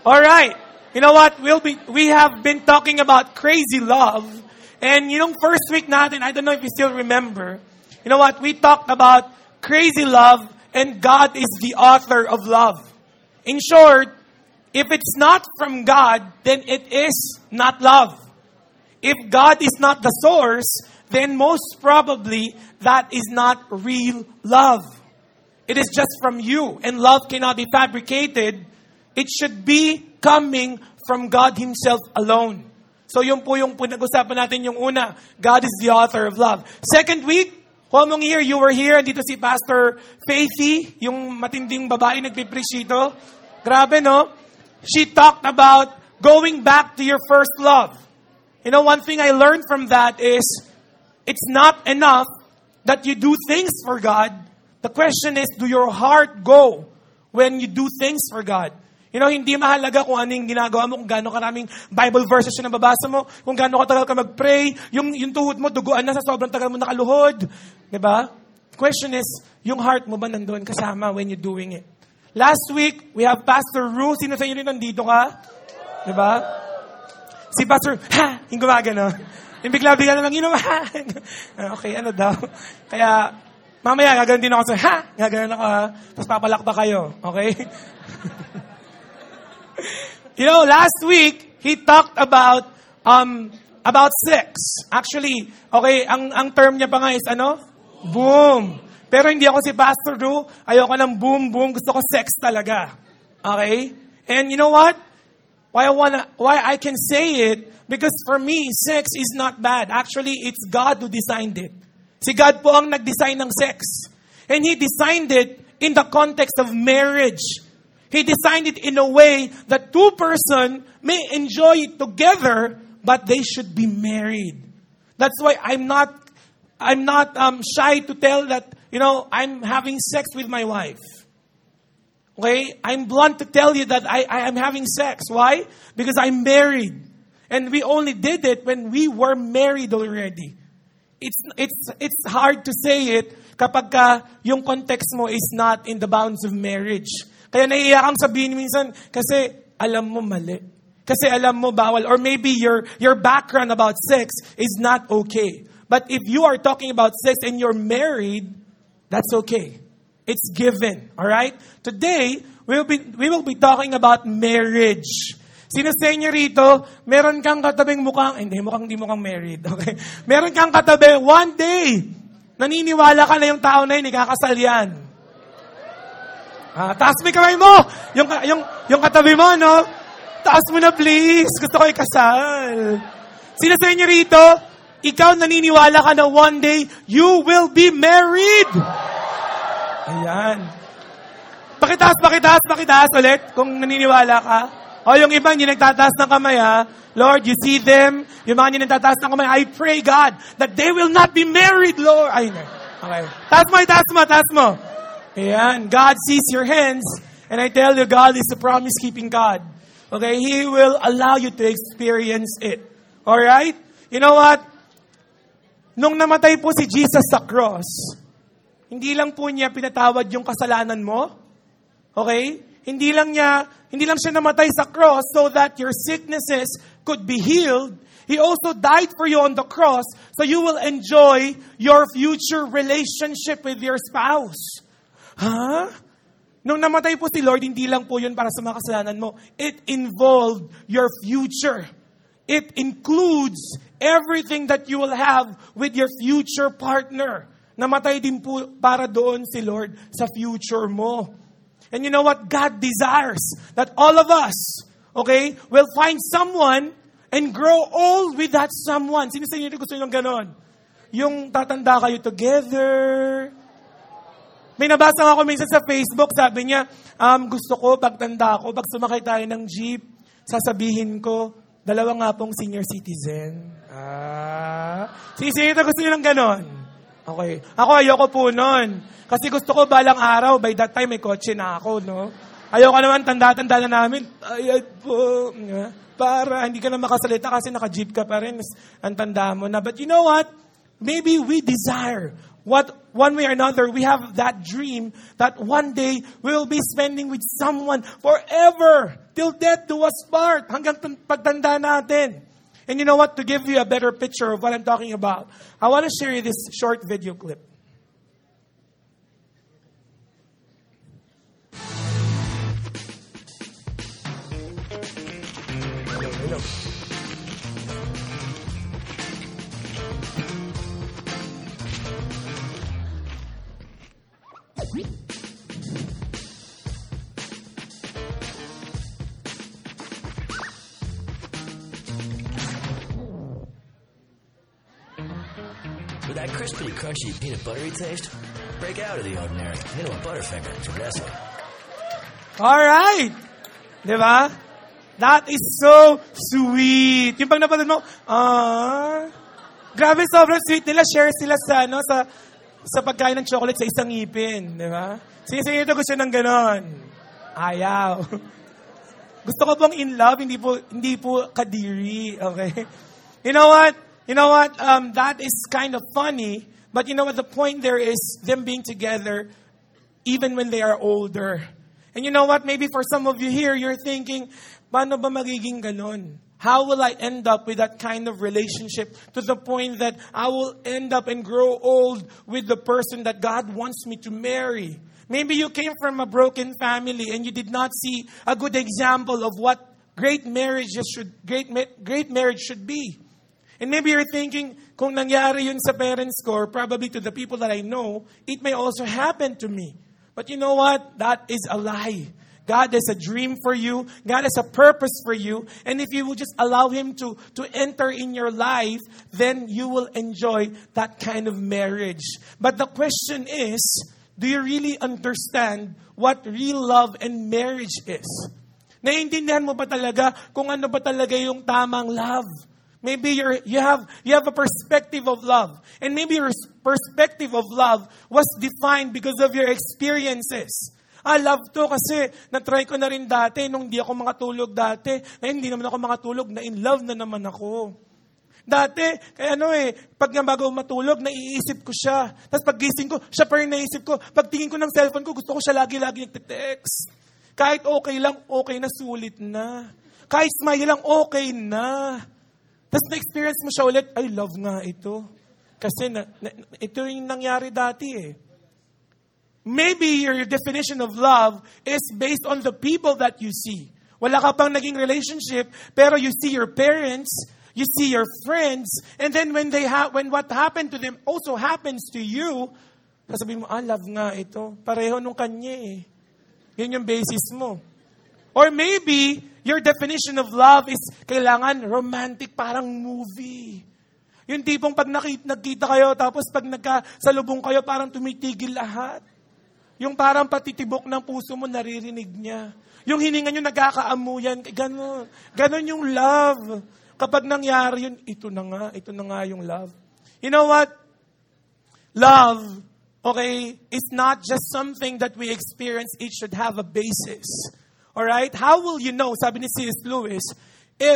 Alright. You know what? We have been talking about crazy love. And yung first week natin, I don't know if you still remember. You know what? We talked about crazy love and God is the author of love. In short, if it's not from God, then it is not love. If God is not the source, then most probably that is not real love. It is just from you. And love cannot be fabricated. It should be coming from God Himself alone. So yun po yung pinag-usapan natin yung una. God is the author of love. Second week, kung mong year, you were here. Dito si Pastor Faithy, yung matinding babae nagpipreach dito. Grabe, no? She talked about going back to your first love. You know, one thing I learned from that is, it's not enough that you do things for God. The question is, do your heart go when you do things for God? You know, hindi mahalaga kung ano yung ginagawa mo, kung gaano karaming Bible verses yung nababasa mo, kung gaano katagal ka mag-pray, yung tuhod mo, duguan na sa sobrang tagal mo nakaluhod. Diba? Question is, yung heart mo ba nandoon kasama when you're doing it? Last week, we have Pastor Ru. Sino sa inyo rin nandito ka? Diba? Si Pastor, yung gumagano. Yung bigla-bigla na lang, ha? Okay, ano daw? Kaya, mamaya, gagawin din ako sa, gagawin ako, tapos papalakta kayo. Okay? You know, last week, he talked about sex. Actually, okay, ang term niya pa nga is ano? Boom. Pero hindi ako si Pastor Ru. Ayoko ng boom, boom. Gusto ko sex talaga. Okay? And you know what? Why I can say it? Because for me, sex is not bad. Actually, it's God who designed it. Si God po ang nag-design ng sex. And He designed it in the context of marriage. He designed it in a way that two persons may enjoy it together, but they should be married. That's why I'm not shy to tell that, you know, I'm having sex with my wife. Okay? I'm blunt to tell you that I am having sex. Why? Because I'm married. And we only did it when we were married already. It's hard to say it kapag yung context mo is not in the bounds of marriage. Kaya naiiyak kang sabihin minsan kasi alam mo mali. Kasi alam mo bawal. Or maybe your background about sex is not okay. But if you are talking about sex and you're married, that's okay. It's given. Alright? Today, we will be talking about marriage. Sino sa inyo rito, meron kang katabing mukhang married. Okay? Meron kang katabi, one day, naniniwala ka na yung tao na yun, ikakasal yan. Taas mo yung kamay mo. Yung katabi mo, no? Taas mo na, please. Gusto ko ikasal. Sino sa inyo rito, ikaw naniniwala ka na one day, you will be married. Ayan. Pakitaas ulit kung naniniwala ka. O yung iba, hindi nagtataas ng kamay, ha? Lord, you see them. Yung mga hindi nagtataas ng kamay, I pray, God, that they will not be married, Lord. Ay, okay. Taas mo. Ayan. God sees your hands. And I tell you, God is a promise-keeping God. Okay? He will allow you to experience it. Alright? You know what? Nung namatay po si Jesus sa cross, hindi lang po niya pinatawad yung kasalanan mo. Okay? Hindi lang siya namatay sa cross so that your sicknesses could be healed. He also died for you on the cross so you will enjoy your future relationship with your spouse. Nung namatay po si Lord, hindi lang po yun para sa mga kasalanan mo. It involved your future. It includes everything that you will have with your future partner. Namatay din po para doon si Lord sa future mo. And you know what? God desires that all of us, okay, will find someone and grow old with that someone. Sino sa inyo gusto nyo ganon? Yung tatanda kayo together. May nabasa ako minsan sa Facebook, sabi niya, gusto ko, pagtanda ko, pag sumakay tayo ng jeep, sasabihin ko, dalawa nga pong senior citizen. Sino gusto nyo ng ganon? Okay. Ako ayoko po nun. Kasi gusto ko balang araw, by that time may kotse na ako, no? Ayoko naman, tanda-tanda na namin. Ayun po. Para hindi ka na makasalita kasi naka-jeep ka pa rin. Ang tanda mo na. But you know what? Maybe we desire one way or another, we have that dream that one day we will be spending with someone forever. Till death do us part. Hanggang pagtanda natin. And you know what? To give you a better picture of what I'm talking about, I want to share you this short video clip. Hello. With that crispy, crunchy, peanut buttery taste, break out of the ordinary into a Butterfinger Progresso. Alright! Diba? That is so sweet. Yung pag napanood mo, grabe, sobrang sweet nila. Share sila sa pagkain ng chocolate sa isang ngipin. Diba? Sige, ito gusto ng ganon. Ayaw. Gusto ko bang in love, hindi po kadiri. Okay? You know what? That is kind of funny, but you know what? The point there is them being together even when they are older. And you know what? Maybe for some of you here, you're thinking, paano ba magiging ganon? How will I end up with that kind of relationship to the point that I will end up and grow old with the person that God wants me to marry? Maybe you came from a broken family and you did not see a good example of what great marriage should be. And maybe you're thinking, kung nangyari yun sa parents ko, or probably to the people that I know, it may also happen to me. But you know what? That is a lie. God has a dream for you. God has a purpose for you. And if you will just allow Him to enter in your life, then you will enjoy that kind of marriage. But the question is, do you really understand what real love and marriage is? Naiintindihan mo ba talaga kung ano ba talaga yung tamang love? Maybe you have a perspective of love. And maybe your perspective of love was defined because of your experiences. Love to kasi na-try ko na rin dati nung hindi ako makatulog dati. Ngayon hindi naman ako makatulog, na in love na naman ako. Dati, pag nga bago matulog, naiisip ko siya. Tapos pag gising ko, siya pa rin naisip ko. Pag tingin ko ng cellphone ko, gusto ko siya lagi-lagi nagte-text. Kahit okay lang, okay na, sulit na. Kahit smile lang, okay na. Tapos na-experience mo siya ulit, ay, love nga ito. Kasi ito yung nangyari dati eh. Maybe your definition of love is based on the people that you see. Wala ka pang naging relationship, pero you see your parents, you see your friends, and then when what happened to them also happens to you, sasabihin mo, love nga ito. Pareho nung kanya eh. Yun yung basis mo. Or maybe, your definition of love is kailangan romantic, parang movie. Yung tipong pag nagkita kayo, tapos pag nagkasalubong kayo, parang tumitigil lahat. Yung parang patitibok ng puso mo, naririnig niya. Yung hininga nyo, nagkakaamuyan. Ganon. Ganon yung love. Kapag nangyari yun, ito na nga yung love. You know what? Love, is not just something that we experience. It should have a basis. Alright? How will you know, sabi ni C.S. Lewis, if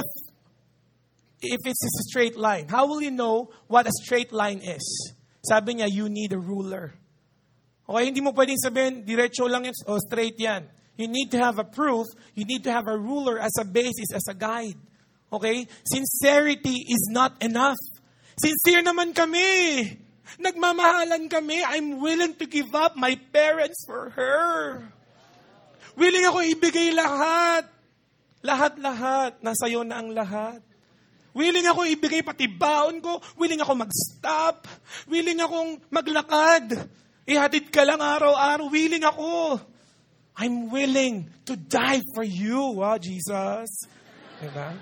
it's a straight line? How will you know what a straight line is? Sabi niya, you need a ruler. Okay, hindi mo pwedeng sabihin, diretso lang yan, straight yan. You need to have a proof. You need to have a ruler as a basis, as a guide. Okay? Sincerity is not enough. Sincere naman kami. Nagmamahalan kami. I'm willing to give up my parents for her. Willing ako ibigay lahat. Lahat-lahat. Nasa'yo na ang lahat. Willing ako ibigay pati baon ko. Willing ako mag-stop. Willing akong maglakad. Ihatid ka lang araw-araw. Willing ako. I'm willing to die for you. Wow, Jesus. Diba?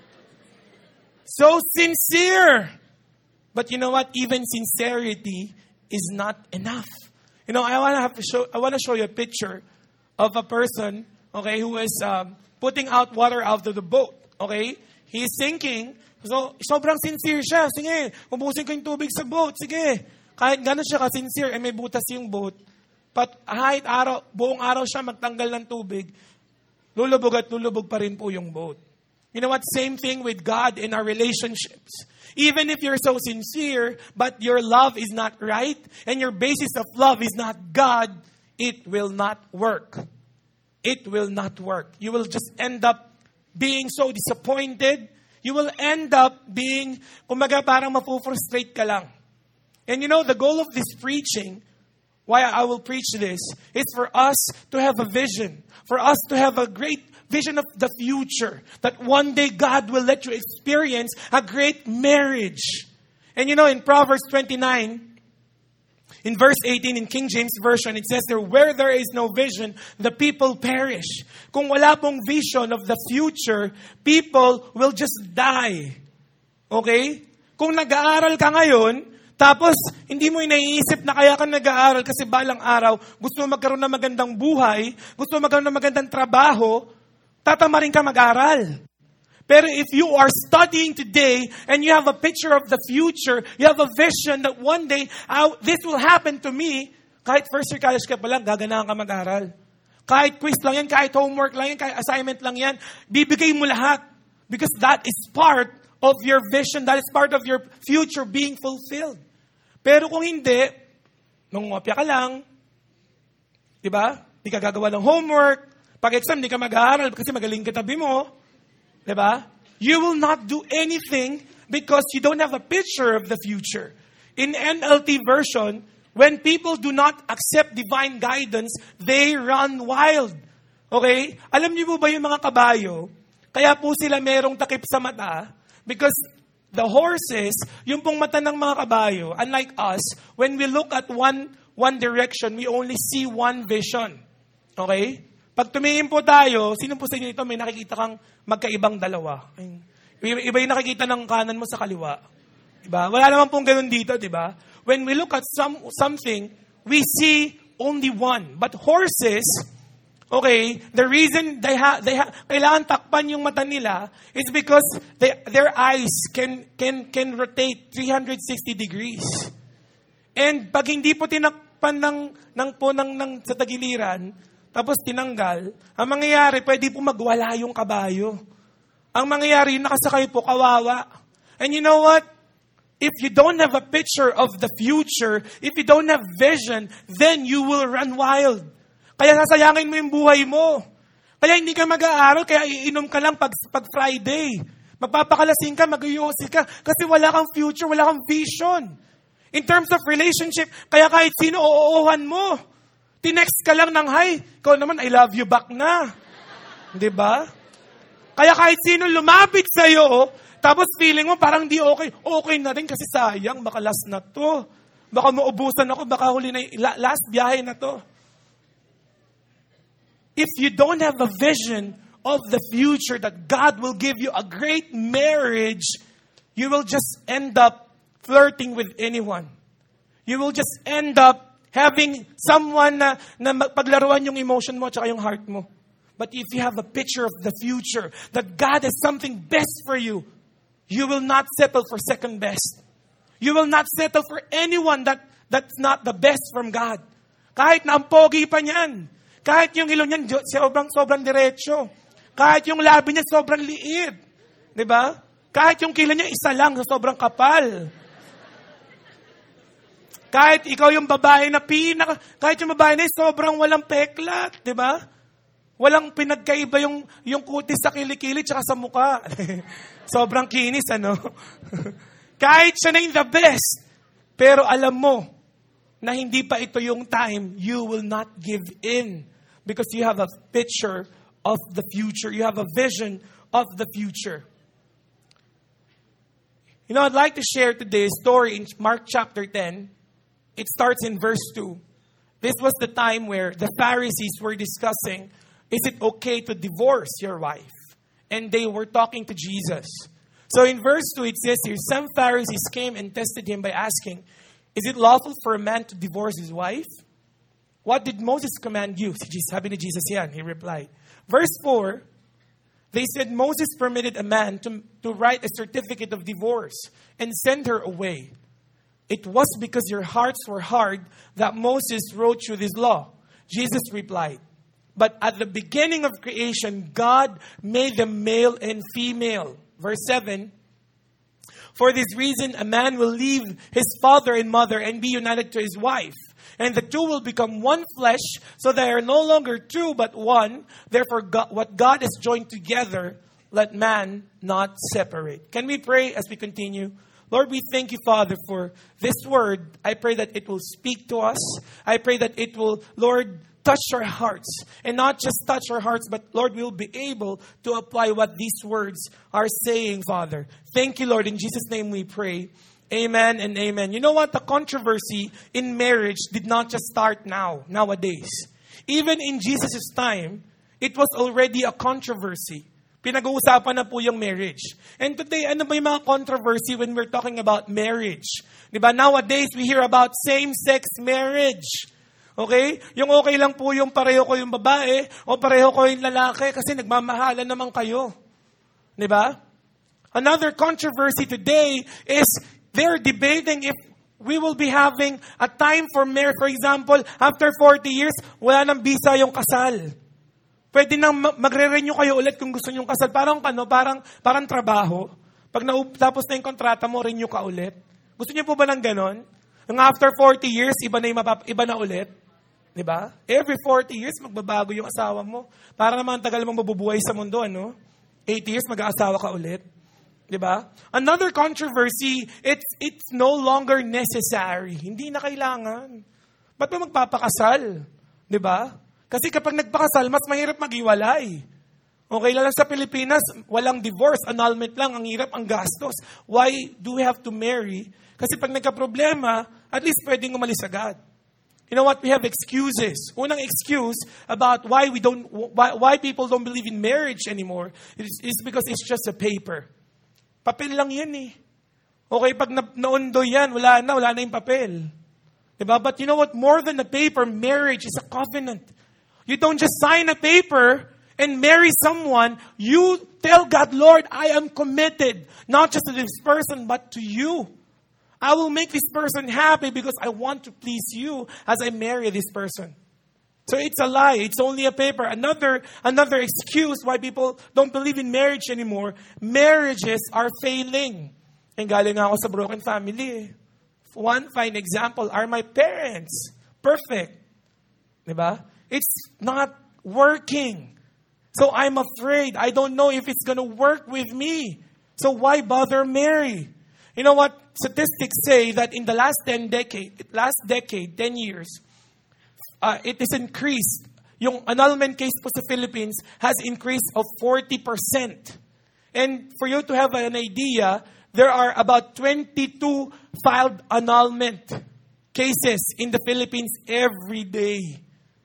So sincere. But you know what? Even sincerity is not enough. You know, I want to show you a picture of a person, who is putting out water out of the boat. Okay? He is sinking. So, sobrang sincere siya. Sige, ubusin ko yung tubig sa boat. Sige. Kahit gano'n siya ka-sincere, may butas yung boat. But kahit buong araw siya magtanggal ng tubig, lulubog at lulubog pa rin po yung boat. You know what? Same thing with God in our relationships. Even if you're so sincere, but your love is not right, and your basis of love is not God, it will not work. It will not work. You will just end up being so disappointed. You will end up being, kumbaga parang mafu-frustrate ka lang. And you know, the goal of this preaching, why I will preach this, is for us to have a vision. For us to have a great vision of the future. That one day God will let you experience a great marriage. And you know, in Proverbs 29, in verse 18 in King James Version, it says there, where there is no vision, the people perish. Kung wala pong vision of the future, people will just die. Okay? Kung nag-aaral ka ngayon, tapos hindi mo naiisip na kaya ka nag-aaral kasi balang araw, gusto mo magkaroon ng magandang buhay, gusto mo magkaroon ng magandang trabaho, tatama rin ka mag-aral. Pero if you are studying today and you have a picture of the future, you have a vision that one day, this will happen to me, kahit first year college ka pa lang, gaganahan ka mag-aral. Kahit quiz lang yan, kahit homework lang yan, kahit assignment lang yan, bibigay mo lahat. Because that is part of your vision, that is part of your future being fulfilled. Pero kung hindi, mangungopya ka lang, di ba? Di ka gagawa ng homework, pag-exam, di ka mag-aaral kasi magaling katabi mo. Diba? You will not do anything because you don't have a picture of the future. In NLT version, when people do not accept divine guidance, they run wild. Okay? Alam niyo po ba yung mga kabayo? Kaya po sila merong takip sa mata because the horses, yung pong mata ng mga kabayo, unlike us, when we look at one direction, we only see one vision. Okay? Pag tumingin po tayo, sino po sa inyo ito may nakikita kang magkaibang dalawa? Iba yung nakikita ng kanan mo sa kaliwa. Diba? Wala naman pong ganun dito, diba? When we look at something, we see only one. But horses, okay, the reason kailangan takpan yung mata nila is because their eyes can rotate 360 degrees. And pag hindi po tinakpan ng sa tagiliran, tapos tinanggal, ang mangyayari, pwede po magwala yung kabayo. Ang mangyayari, nakasakay po, kawawa. And you know what? If you don't have a picture of the future, if you don't have vision, then you will run wild. Kaya sasayangin mo yung buhay mo. Kaya hindi ka mag-aaral, kaya iinom ka lang pag Friday. Magpapakalasing ka, mag-uyosi ka, kasi wala kang future, wala kang vision. In terms of relationship, kaya kahit sino oohan mo. Tinext ka lang ng hi, ikaw naman, I love you back na. Diba? Kaya kahit sino lumapit sa'yo, tapos feeling mo parang di okay. Okay na rin kasi sayang, baka last na to. Baka maubusan ako, baka huli na last biyahe na to. If you don't have a vision of the future that God will give you a great marriage, you will just end up flirting with anyone. You will just end up having someone na paglaruan yung emotion mo at saka yung heart mo. But if you have a picture of the future, that God has something best for you, you will not settle for second best. You will not settle for anyone that's not the best from God. Kahit na ang pogi pa niyan. Kahit yung ilong niyan sobrang diretso. Kahit yung labi niya sobrang liit. Diba? Kahit yung kila niya isa lang sa sobrang kapal. Kahit ikaw yung babae na kahit yung babae na sobrang walang peklat, di ba? Walang pinagkaiba yung kutis sa kilikili tsaka sa mukha. Sobrang kinis, ano? Kahit siya na yung the best, pero alam mo na hindi pa ito yung time, you will not give in because you have a picture of the future. You have a vision of the future. You know, I'd like to share today a story in Mark chapter 10. It starts in verse 2. This was the time where the Pharisees were discussing, is it okay to divorce your wife? And they were talking to Jesus. So in verse 2 it says here, some Pharisees came and tested him by asking, is it lawful for a man to divorce his wife? What did Moses command you? Sabi ni Jesus yan, he replied. Verse 4, they said Moses permitted a man to write a certificate of divorce and send her away. It was because your hearts were hard that Moses wrote you this law. Jesus replied, But at the beginning of creation, God made them male and female. Verse 7, for this reason, a man will leave his father and mother and be united to his wife. And the two will become one flesh, so they are no longer two, but one. Therefore, what God has joined together, let man not separate. Can we pray as we continue? Lord, we thank you, Father, for this word. I pray that it will speak to us. I pray that it will, Lord, touch our hearts. And not just touch our hearts, but Lord, we'll be able to apply what these words are saying, Father. Thank you, Lord. In Jesus' name we pray. Amen and amen. You know what? The controversy in marriage did not just start nowadays. Even in Jesus' time, it was already a controversy. Pinag-uusapan na po yung marriage. And today, ano ba yung mga controversy when we're talking about marriage? Diba? Nowadays, we hear about same-sex marriage. Okay? Yung okay lang po yung pareho ko yung babae o pareho ko yung lalaki kasi nagmamahalan naman kayo. Diba? Another controversy today is they're debating if we will be having a time for marriage. For example, after 40 years, wala nang visa yung kasal. Pwede nang magre-renew kayo ulit kung gusto nyo kasal. Parang trabaho. Pag tapos na yung kontrata mo, renew ka ulit. Gusto niyo po ba ng ganon? Yung after 40 years, iba na ulit. Diba? Every 40 years, magbabago yung asawa mo. Para naman tagal mong mabubuhay sa mundo, ano? 8 years, mag-aasawa ka ulit. Diba? Another controversy, it's no longer necessary. Hindi na kailangan. Ba't mo magpapakasal? Diba? Kasi kapag nagpakasal, mas mahirap maghiwalay. Okay lang sa Pilipinas, walang divorce, annulment lang, ang hirap, ang gastos. Why do we have to marry? Kasi pag nagka-problema, at least pwedeng umalis agad. You know what? We have excuses. Unang excuse about why people don't believe in marriage anymore is because it's just a paper. Papel lang yan eh. Okay, pag naundo yan, wala na yung papel. Diba? But you know what? More than a paper, marriage is a covenant. You don't just sign a paper and marry someone. You tell God, Lord, I am committed, not just to this person, but to you. I will make this person happy because I want to please you as I marry this person. So it's a lie. It's only a paper. Another excuse why people don't believe in marriage anymore. Marriages are failing. And galing ako sa broken family. One fine example are my parents. Perfect. Diba? It's not working. So I'm afraid. I don't know if it's going to work with me. So why bother marry? You know what? Statistics say that in the last 10 years, it is increased. Yung annulment case po sa Philippines has increased of 40%. And for you to have an idea, there are about 22 filed annulment cases in the Philippines every day.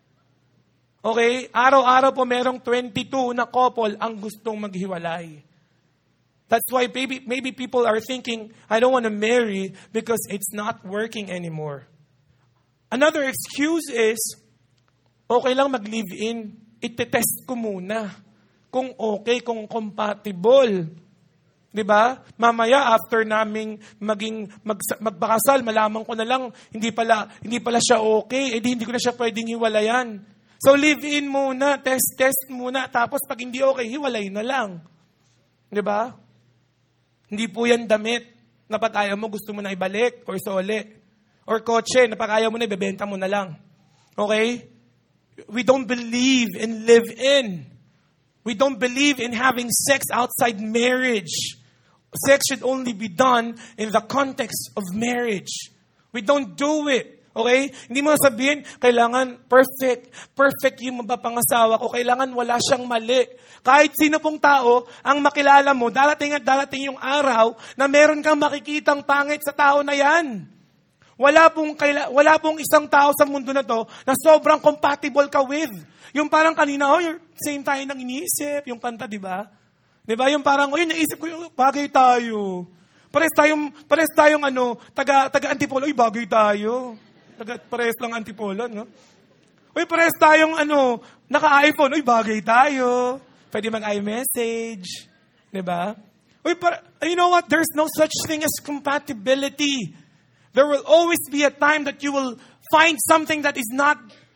Okay? Araw-araw po merong 22 na couple ang gustong maghiwalay. That's why maybe people are thinking, I don't want to marry because it's not working anymore. Another excuse is, okay lang mag-live-in. Ite-test ko muna. Kung okay, kung compatible. Diba? Mamaya, after naming magpakasal, malaman ko na lang, hindi pala siya okay, hindi ko na siya pwedeng hiwalayan. So live-in muna, test muna, tapos pag hindi okay, hiwalay na lang. Diba? Hindi po yan damit na pag ayaw mo, gusto mo na ibalik or sole. Or kotse na pag ayaw mo na, ibebenta mo na lang. Okay? We don't believe in live-in. We don't believe in having sex outside marriage. Sex should only be done in the context of marriage. We don't do it. Okay? Hindi mo sabihin, kailangan perfect yung mapapangasawa ko. Kailangan wala siyang mali. Kahit sino pong tao ang makilala mo, darating at darating yung araw na meron kang makikitang pangit sa tao na yan. Wala pong isang tao sa mundo na to na sobrang compatible ka with. Yung parang kanina, same tayo ng iniisip. Yung kanta, di ba? Di ba? Yung parang, naisip ko yung bagay tayo. Pares tayong taga-antipolo, bagay tayo. Pares lang antipolo, no? Pares tayong naka-iPhone, bagay tayo. Pwede mag-iMessage. Diba? You know what? There's no such thing as compatibility. There will always be a time that you will find something that is not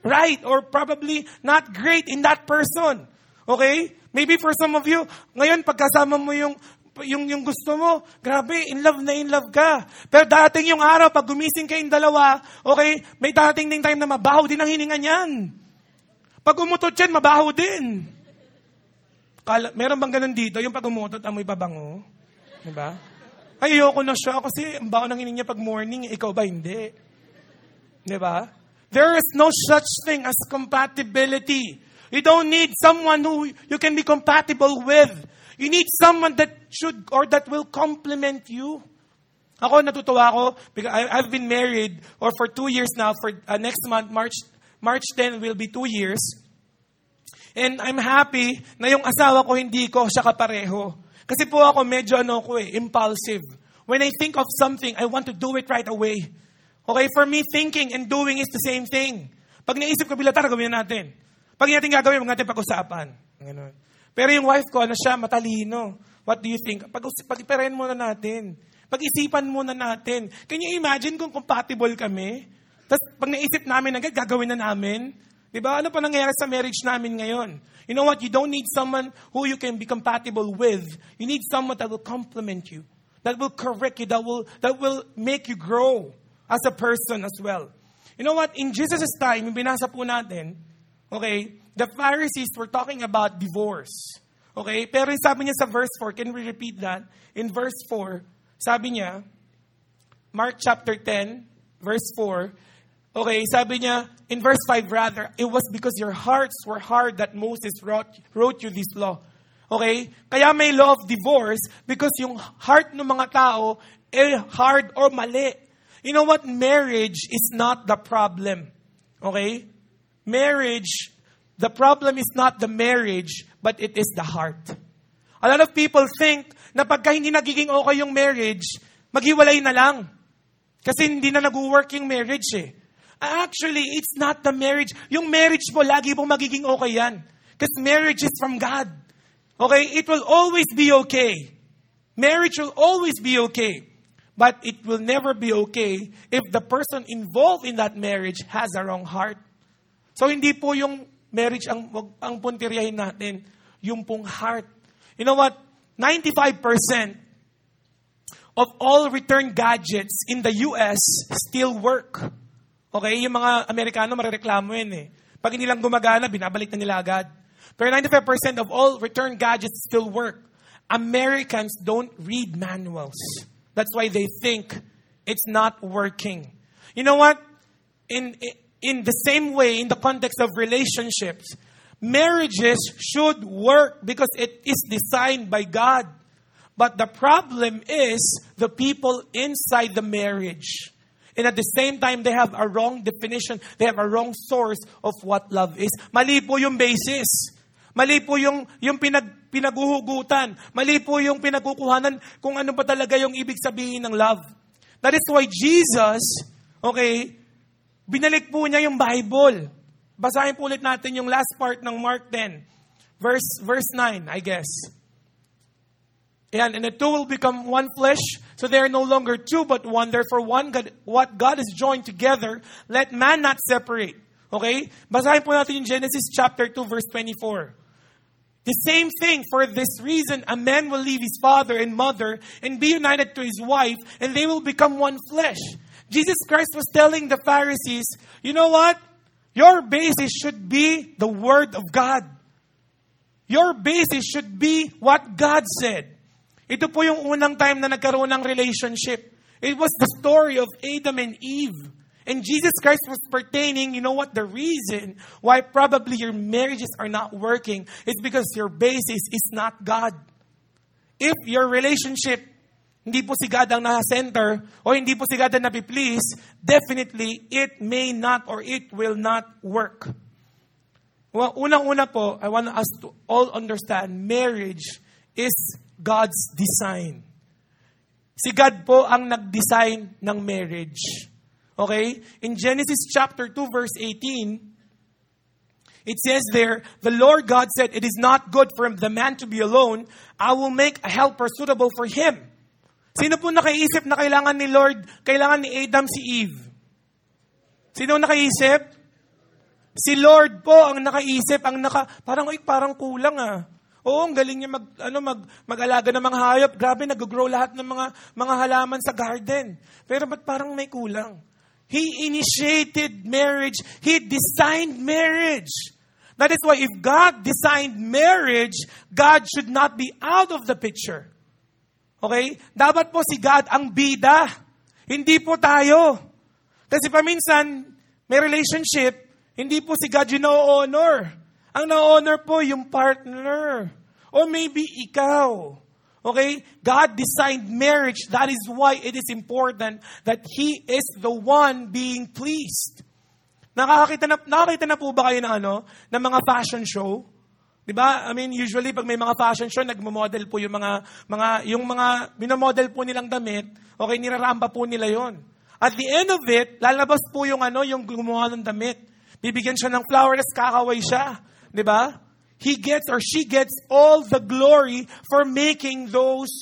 right or probably not great in that person. Okay? Maybe for some of you, ngayon pagkasama mo yung gusto mo, grabe, in love ka. Pero dating yung araw, pag gumising kayong dalawa, okay, may dating ding time na mabaho din ang hininga niyan. Pag umutot yan, mabaho din. Meron bang ganun dito? Yung pag umutot, amoy babango? Diba? Ay, ayoko na siya kasi ang baho ng hininga niya pag morning, ikaw ba hindi? Diba? There is no such thing as compatibility. You don't need someone who you can be compatible with. You need someone that should or that will complement you. Ako, natutuwa ako because I've been married for 2 years now. For next month, March 10 will be 2 years. And I'm happy na yung asawa ko hindi ko siya kapareho. Kasi po ako medyo impulsive. When I think of something, I want to do it right away. Okay, for me, thinking and doing is the same thing. Pag naisip ko, tara, gawin natin. Pag natin gagawin, huwag natin pag-usapan. Ganun. Pero yung wife ko, siya, matalino. What do you think? Pag-iperahin muna natin. Pag-isipan muna natin. Can you imagine kung compatible kami? Tapos pag naisip namin agad, gagawin na namin. Diba? Ano pa nangyayari sa marriage namin ngayon? You know what? You don't need someone who you can be compatible with. You need someone that will complement you. That will correct you. That will make you grow as a person as well. You know what? In Jesus' time, yung binasa po natin, okay, the Pharisees were talking about divorce. Okay? Pero sabi niya sa verse 4, can we repeat that? In verse 4, sabi niya, Mark chapter 10, verse 4, okay, sabi niya, in verse 5 rather, it was because your hearts were hard that Moses wrote you this law. Okay? Kaya may law of divorce because yung heart ng mga tao hard or mali. You know what? Marriage is not the problem. Okay? Marriage, the problem is not the marriage, but it is the heart. A lot of people think na pagka hindi nagiging okay yung marriage, maghiwalay na lang. Kasi hindi na nag-work yung marriage eh. Actually, it's not the marriage. Yung marriage mo, lagi pong magiging okay yan. Because marriage is from God. Okay? It will always be okay. Marriage will always be okay. But it will never be okay if the person involved in that marriage has a wrong heart. So hindi po yung marriage ang puntiryahin natin, yung pong heart. You know what? 95% of all return gadgets in the US still work. Okay? Yung mga Amerikano marereklamo yun eh. Pag hindi lang gumagana, binabalik na nila agad. Pero 95% of all return gadgets still work. Americans don't read manuals. That's why they think it's not working. You know what? In the same way, in the context of relationships, marriages should work because it is designed by God. But the problem is the people inside the marriage. And at the same time, they have a wrong definition. They have a wrong source of what love is. Mali po yung basis. Mali po yung pinaguhugutan. Mali po yung pinagkukuhanan kung ano pa talaga yung ibig sabihin ng love. That is why Jesus, okay, binalik po niya yung Bible. Basahin po ulit natin yung last part ng Mark 10. Verse 9, I guess. Ayan, and the two will become one flesh, so they are no longer two but one. Therefore, what God has joined together, let man not separate. Okay? Basahin po natin yung Genesis chapter 2, verse 24. The same thing, for this reason, a man will leave his father and mother and be united to his wife, and they will become one flesh. Jesus Christ was telling the Pharisees, you know what? Your basis should be the Word of God. Your basis should be what God said. Ito po yung unang time na nagkaroon ng relationship. It was the story of Adam and Eve. And Jesus Christ was pertaining, you know what, the reason why probably your marriages are not working is because your basis is not God. If your relationship, hindi po si God ang nasa-center, o hindi po si God ang napi-please, definitely, it may not or it will not work. Well, unang-una po, I want us to all understand, marriage is God's design. Si God po ang nag-design ng marriage. Okay? In Genesis chapter 2, verse 18, it says there, the Lord God said, it is not good for the man to be alone. I will make a helper suitable for him. Sino po nakaisip na kailangan ni Adam si Eve? Sino nakaisip? Si Lord po ang nakaisip, parang kulang Oo, ang galing niya mag-alaga ng mga hayop. Grabe, nag-grow lahat ng mga halaman sa garden. Pero ba't parang may kulang? He initiated marriage. He designed marriage. That is why if God designed marriage, God should not be out of the picture. Okay? Dapat po si God ang bida. Hindi po tayo. Kasi paminsan, may relationship, hindi po si God yung na-honor. Ang na-honor po yung partner. Or maybe ikaw. Okay? God designed marriage. That is why it is important that He is the one being pleased. Nakakita na po ba kayo ng mga fashion show? 'Di ba? I mean, usually pag may mga fashion show, nagmo-model po yung mga binomodel po nilang damit, okay, niraramba po nila 'yon. At the end of it, lalabas po yung gumawa ng damit. Bibigyan siya ng flowers, kakaway siya. 'Di ba? He gets or she gets all the glory for making those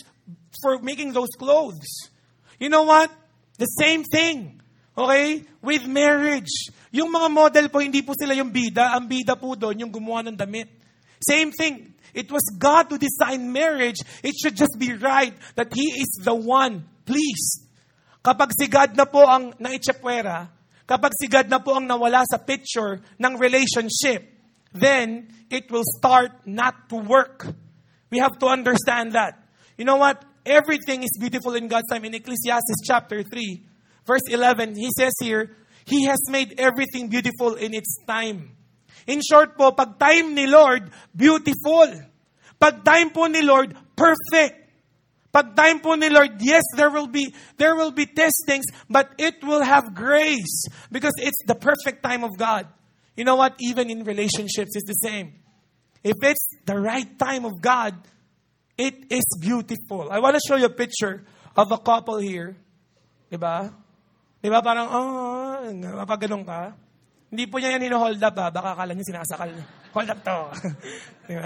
clothes. You know what? The same thing. Okay? With marriage. Yung mga model po, hindi po sila yung bida. Ang bida po doon, yung gumawa ng damit. Same thing. It was God who designed marriage. It should just be right that He is the one pleased. Kapag si God na po ang naitsepwera, kapag si God na po ang nawala sa picture ng relationship, then it will start not to work. We have to understand that. You know what? Everything is beautiful in God's time. In Ecclesiastes chapter 3, verse 11, he says here, He has made everything beautiful in its time. In short po, pag time ni Lord, beautiful. Pag time po ni Lord, perfect. Pag time po ni Lord, yes, there will be testings, but it will have grace because it's the perfect time of God. You know what? Even in relationships, it's the same. If it's the right time of God, it is beautiful. I want to show you a picture of a couple here. Diba? Diba parang, mapaganon ka? Hindi po niya yan hino-hold up baka akala niya sinasakal niya. Hold up to. Diba?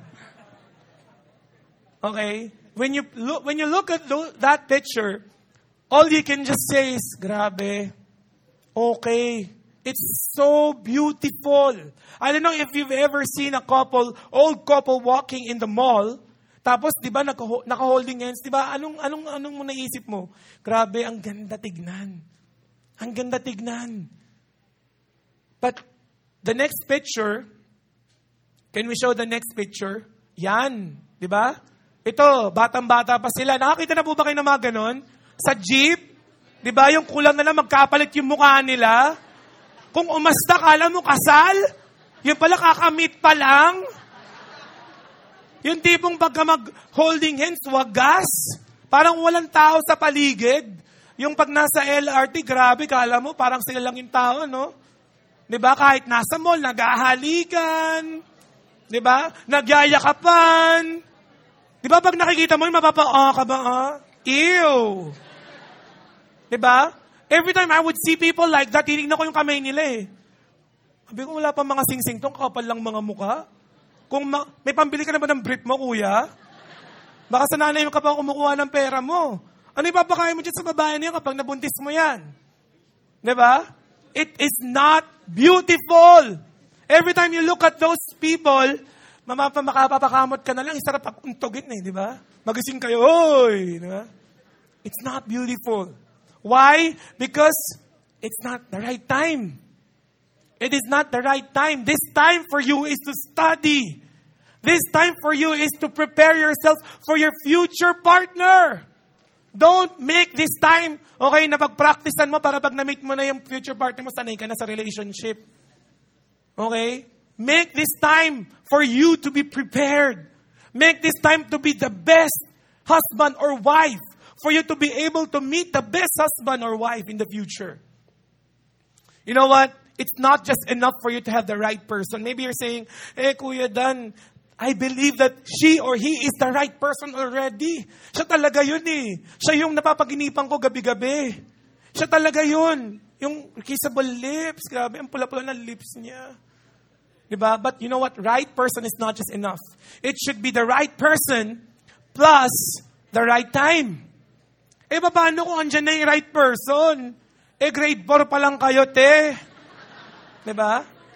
Okay? When you look at that picture, all you can just say is, grabe, okay. It's so beautiful. I don't know if you've ever seen old couple walking in the mall. Tapos, di ba, naka-holding hands. Di ba, anong mo naisip mo? Grabe, ang ganda tignan. Ang ganda tignan. But, the next picture, can we show the next picture? Yan. Di ba? Ito, batang-bata pa sila. Nakakita na po ba kayo ng mga ganon? Sa jeep? Di ba, yung kulang na lang magkapalit yung mukha nila? Kung umasta, kala mo kasal? Yung pala, kakamit pa lang? Yung tipong pagka mag-holding hands, wagas? Parang walang tao sa paligid. Yung pag nasa LRT, grabe, kala mo, parang sila lang yung tao, no? Diba? Kahit nasa mall, nag-ahalikan. Diba? Nagyayakapan. Diba? Pag nakikita mo, ka ba? Ew! Diba? Every time I would see people like that, tinignan ko yung kamay nila eh. Sabi ko, wala pa mga sing-sing tong kapal lang mga mukha. Kung may pambili ka na ba ng brief mo, kuya? Baka sa nanay mo ka pa kumukuha ng pera mo. Ano ipapakain mo dyan sa babae niya kapag nabuntis mo yan? Diba? It is not beautiful. Every time you look at those people, makapapakamot ka na lang, isarap pag-untogin eh, diba? Magising kayo, oy! Diba? It's not beautiful. Why? Because it's not the right time. It is not the right time. This time for you is to study. This time for you is to prepare yourself for your future partner. Don't make this time, okay, na pag-practicean mo para pag na-meet mo na yung future partner mo, sanay ka na sa relationship. Okay? Make this time for you to be prepared. Make this time to be the best husband or wife. For you to be able to meet the best husband or wife in the future. You know what? It's not just enough for you to have the right person. Maybe you're saying, Kuya Dan, I believe that she or he is the right person already. Siya talaga yun eh. Siya yung napapaginipan ko gabi-gabi. Siya talaga yun. Yung kissable lips. Grabe, ang pula-pula ng lips niya. Diba? But you know what? Right person is not just enough. It should be the right person plus the right time. Paano kung andyan na yung right person? Grade 4 pa lang kayo, te. Diba?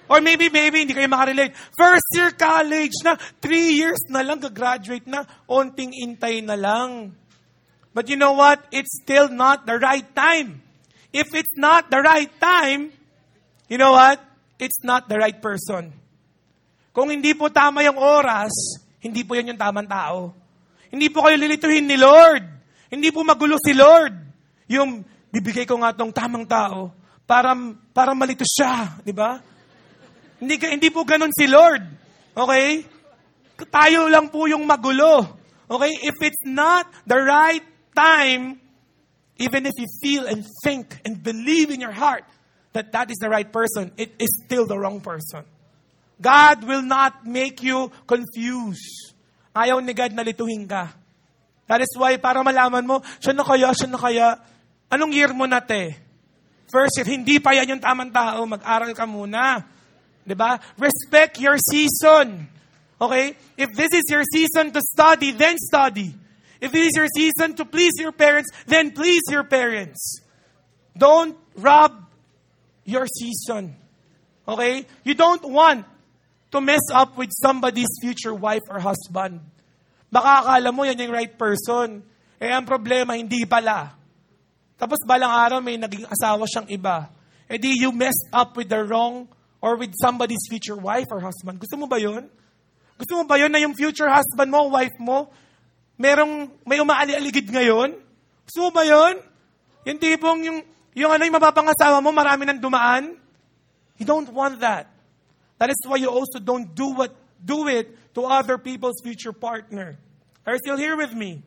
Or maybe, hindi kayo makarelate. First year college na, 3 years na lang, gagraduate na, onting intay na lang. But you know what? It's still not the right time. If it's not the right time, you know what? It's not the right person. Kung hindi po tama yung oras, hindi po yan yung tamang tao. Hindi po kayo lilituhin ni Lord. Hindi po magulo si Lord. Yung bibigay ko nga tong tamang tao para malito siya, di ba? Hindi po ganun si Lord. Okay? Tayo lang po yung magulo. Okay? If it's not the right time, even if you feel and think and believe in your heart that is the right person, it is still the wrong person. God will not make you confused. Ayaw ni God na lituhin ka. That is why, para malaman mo, siya na kaya, anong year mo na te? First, if hindi pa yan yung tamang tao, mag-aral ka muna. Diba? Respect your season. Okay? If this is your season to study, then study. If this is your season to please your parents, then please your parents. Don't rob your season. Okay? You don't want to mess up with somebody's future wife or husband. Baka akala mo yan yung right person. Ang problema, hindi pala. Tapos balang araw may naging asawa siyang iba. Di you messed up with the wrong or with somebody's future wife or husband. Gusto mo ba yun? Gusto mo ba yun na yung future husband mo, wife mo, may umaali-aligid ngayon? Gusto mo ba yun? Yung tipong yung mapapangasawa mo, marami nang dumaan? You don't want that. That is why you also don't do it to other people's future partner. Are you still here with me?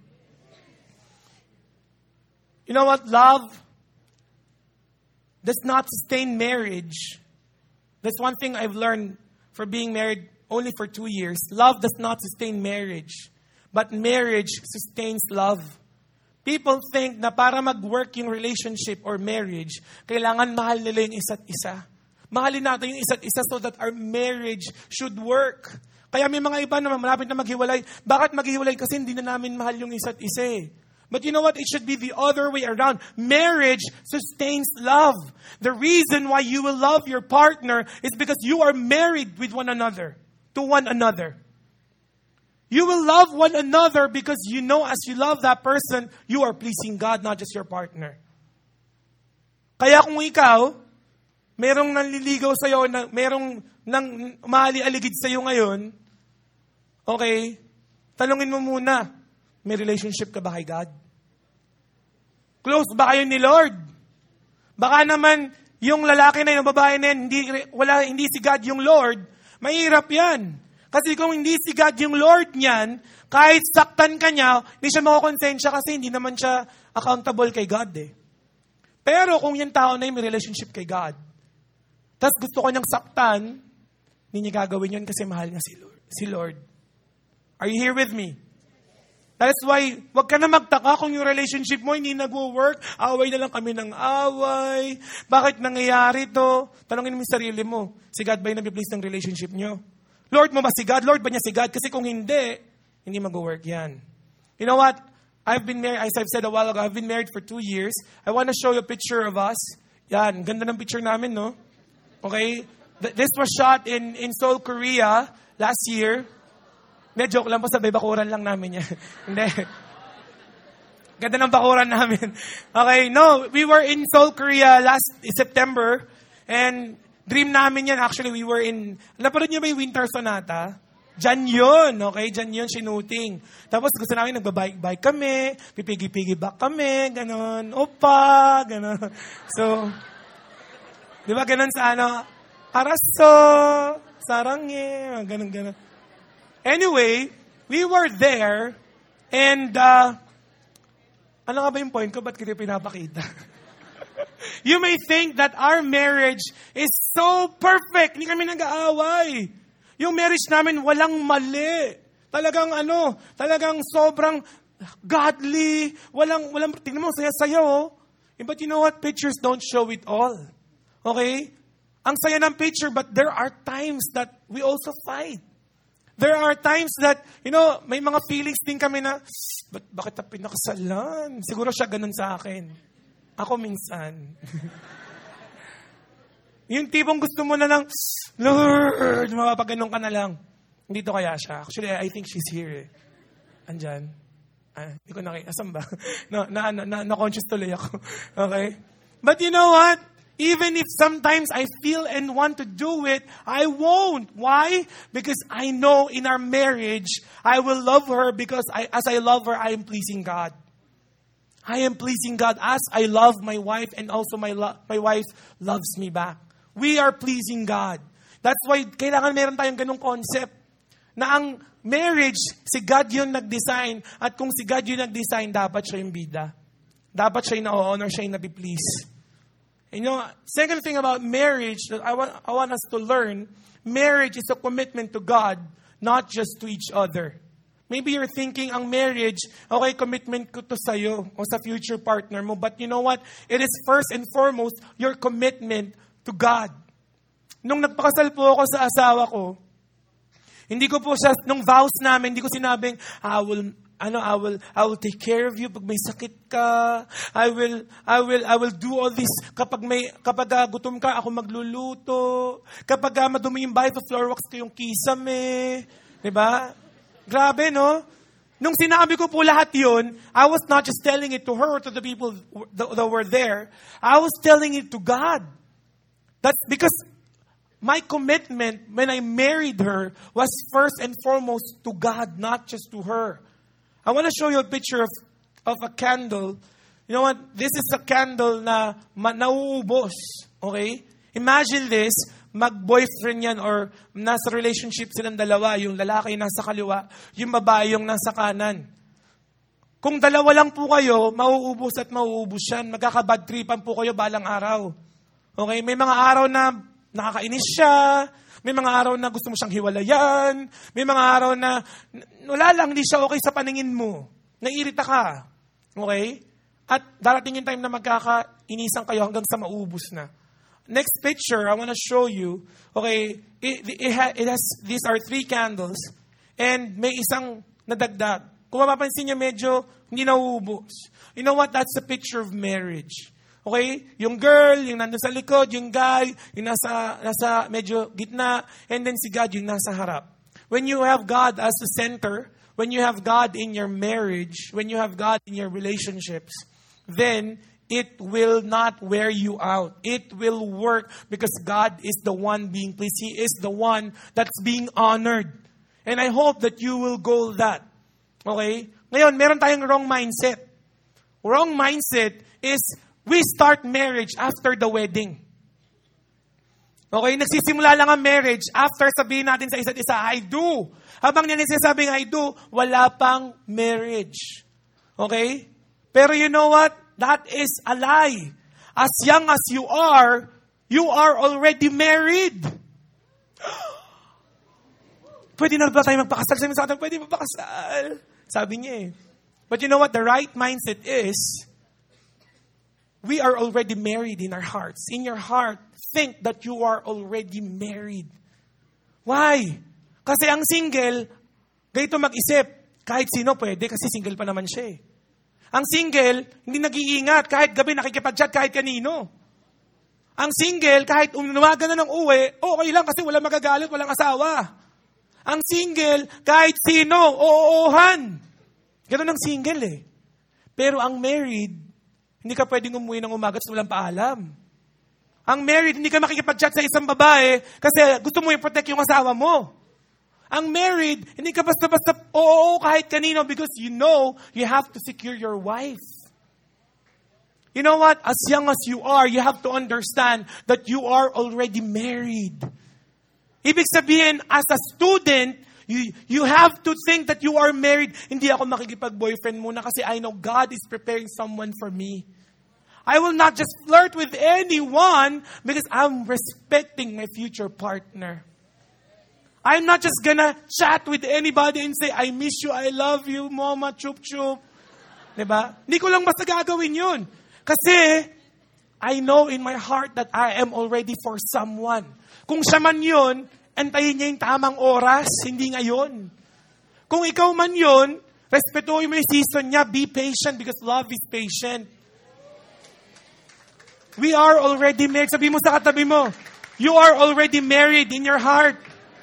You know what? Love does not sustain marriage. That's one thing I've learned for being married only for 2 years. Love does not sustain marriage. But marriage sustains love. People think na para mag-work yung relationship or marriage, kailangan mahal nila yung isa't isa. Mahalin natin yung isa't isa so that our marriage should work. Kaya may mga iba na malapit na maghiwalay. Bakit maghiwalay? Kasi hindi na namin mahal yung isa't isa eh. But you know what? It should be the other way around. Marriage sustains love. The reason why you will love your partner is because you are married with one another, to one another. You will love one another because you know as you love that person, you are pleasing God, not just your partner. Kaya kung ikaw, merong nanliligaw sa'yo, merong nang maali-aligid sa'yo ngayon, okay, tanungin mo muna, may relationship ka ba kay God? Close ba kayo ni Lord? Baka naman, yung lalaki na yung babae na yan, hindi si God yung Lord, mahirap yan. Kasi kung hindi si God yung Lord niyan, kahit saktan ka niya, hindi siya makukonsensya kasi hindi naman siya accountable kay God eh. Pero kung yung tao na yung may relationship kay God, tapos gusto ko niyang saktan, hindi niya gagawin yun kasi mahal niya si Lord. Are you here with me? That's why, wag ka na magtaka kung yung relationship mo hindi nag-work, away na lang kami ng away. Bakit nangyayari to? Tanungin mo yung sarili mo, si God ba yung nag-please ng relationship niyo? Lord mo ba si God? Lord ba niya si God? Kasi kung hindi mag-work yan. You know what? I've been married, as I've said a while ago, I've been married for 2 years. I want to show you a picture of us. Yan, ganda ng picture namin, no? Okay? This was shot in Seoul, Korea last year. Hindi, joke lang po, sabay bakuran lang namin yan. Hindi. Ganda ng bakuran namin. Okay, no, we were in Seoul, Korea last September. And dream namin yan, actually, we were in, napanood niyo ba yung Winter Sonata? Diyan yun, okay? Diyan yun, shooting. Tapos gusto namin, nagbabike kami, pipigi-pigi back kami, ganon, opa, ganon. So, di ba ganon sa araso, sarangye, ganon. Anyway, we were there, and, ano nga ba yung point ko? Ba't kita pinapakita? You may think that our marriage is so perfect. Hindi kami nag-aaway. Yung marriage namin walang mali. Talagang sobrang godly. Walang, tingnan mo, saya-saya, oh. But you know what? Pictures don't show it all. Okay? Ang saya ng picture, but there are times that we also fight. There are times that, may mga feelings din kami na, bakit na pinakasalan? Siguro siya ganun sa akin. Ako minsan. Yung tipong gusto mo na ng, Lord, mapapaganon ka na lang. Hindi to kaya siya. Actually, I think she's here eh. Andyan. Hindi ko nakita. Asan ba? Na-conscious tuloy ako. Okay? But you know what? Even if sometimes I feel and want to do it, I won't. Why? Because I know in our marriage, I will love her because as I love her, I am pleasing God. I am pleasing God as I love my wife and also my wife loves me back. We are pleasing God. That's why kailangan meron tayong ganung concept na ang marriage, si God yung nag-design at kung si God yung nag-design, dapat siya yung bida. Dapat siya yung na-honor, siya yung nabi-please. And you know, second thing about marriage that I want us to learn, marriage is a commitment to God, not just to each other. Maybe you're thinking, ang marriage, okay, commitment ko to sa'yo o sa future partner mo. But you know what? It is first and foremost your commitment to God. Nung nagpakasal po ako sa asawa ko, hindi ko po siya, nung vows namin, hindi ko sinabing, I will take care of you pag may sakit ka. I will do all this kapag gutom ka, ako magluluto. Kapag madumi yung bahay, floor wax ko yung kisame. Diba? Grabe, no? Nung sinabi ko po lahat yun, I was not just telling it to her or to the people that were there. I was telling it to God. That's because my commitment when I married her was first and foremost to God, not just to her. I want to show you a picture of a candle. You know what? This is a candle na nauubos. Okay? Imagine this, mag-boyfriend yan or nasa relationship silang dalawa, yung lalaki nasa kaliwa, yung babae yung nasa kanan. Kung dalawa lang po kayo, mauubos at mauubos yan. Magkakabad tripan po kayo balang araw. Okay? May mga araw na nakakainis siya. May mga araw na gusto mo siyang hiwalayan. May mga araw na wala lang, hindi siya okay sa paningin mo. Naiirita ka. Okay? At darating yung time na magkakainisan kayo hanggang sa maubos na. Next picture, I want to show you. Okay, it has, these are 3 candles. And may isang nadagdag. Kung mapapansin niyo, medyo hindi nauubos. You know what? That's a picture of marriage. Okay? Yung girl, yung nandun sa likod, yung guy, yung nasa medyo gitna, and then si God yung nasa harap. When you have God as the center, when you have God in your marriage, when you have God in your relationships, then it will not wear you out. It will work because God is the one being pleased. He is the one that's being honored. And I hope that you will go that. Okay? Ngayon, meron tayong wrong mindset. Wrong mindset is we start marriage after the wedding. Okay? Nagsisimula lang ang marriage after sabihin natin sa isa't isa, I do. Habang niya nagsasabing I do, wala pang marriage. Okay? Pero you know what? That is a lie. As young as you are already married. Pwede na ba tayo magpakasal? Sabi sa atin, pwede magpakasal. Sabi niya eh. But you know what? The right mindset is, we are already married in our hearts. In your heart, think that you are already married. Why? Kasi ang single, ganito mag-isip, kahit sino pwede kasi single pa naman siya eh. Ang single, hindi nag-iingat, kahit gabi nakikipag-chat kahit kanino. Ang single, kahit umaga na ng uwi, okay lang kasi wala magagalit, walang asawa. Ang single, kahit sino, oohan. Ganun ang single eh. Pero ang married, hindi ka pwedeng umuwi ng umaga at walang paalam. Ang married, hindi ka makikipag-chat sa isang babae kasi gusto mo i-protect yung asawa mo. Ang married, hindi ka basta-basta oo kahit kanino because you know you have to secure your wife. You know what? As young as you have to understand that you are already married. Ibig sabihin, as a student, you have to think that you are married. Hindi ako makikipag-boyfriend muna kasi I know God is preparing someone for me. I will not just flirt with anyone because I'm respecting my future partner. I'm not just gonna chat with anybody and say, I miss you, I love you, mama, chup-chup. Diba? Hindi ko lang basta gagawin yun. Kasi, I know in my heart that I am already for someone. Kung siya man yun, antayin niya yung tamang oras, hindi ngayon. Kung ikaw man yun, respetuhin mo yung season niya, be patient because love is patient. We are already married. Sabi mo sa katabi mo, You are already married in your heart.